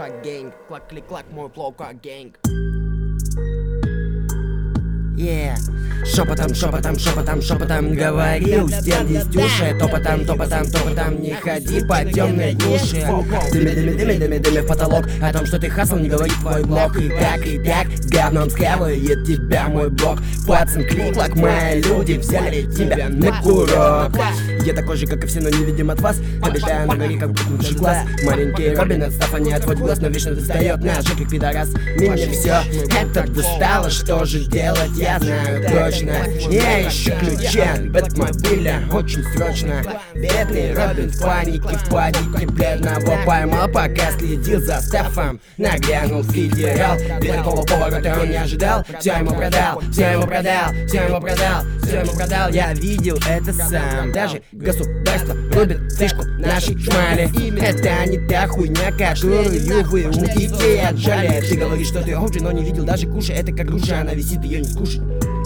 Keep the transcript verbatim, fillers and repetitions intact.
как гэнг. Клак-клик-клак, мой флоу как гэнг. Yeah. Шепотом, шепотом, шепотом, шепотом говорил, стен есть уши. Топотом, топотом, топотом, не ходи по темной гуще. Дыми, дыми, дыми, дыми, дыми в потолок. О том, что ты хасл, не говорит твой блог. И так, и так, с говном схавает тебя мой блог. Пацан, клик-клак, мои люди взяли тебя на курок. Я такой же, как и все, но не видим от вас. Обитаю на горе, как будто глаз. Маленький Робин, отстав, а не отводит глаз, но вечно достает наш как пидорас. Меня все это достало, что же делать, я знаю точно. Я ищу ключи от Бэтмобиля очень срочно. Бедный Робин в панике, в падике бледного поймал, пока следил за Стефом. Нагрянул федерал, без такого поворота он не ожидал. Все ему продал, все ему продал, все ему продал, все ему продал. Я видел это сам, даже государство рубит фишку нашей шмали. Это не та хуйня, которую вы у детей отжали. Ты говоришь, что ты оджи, но не видел даже куши. Это как груша, она висит, ее не скушать.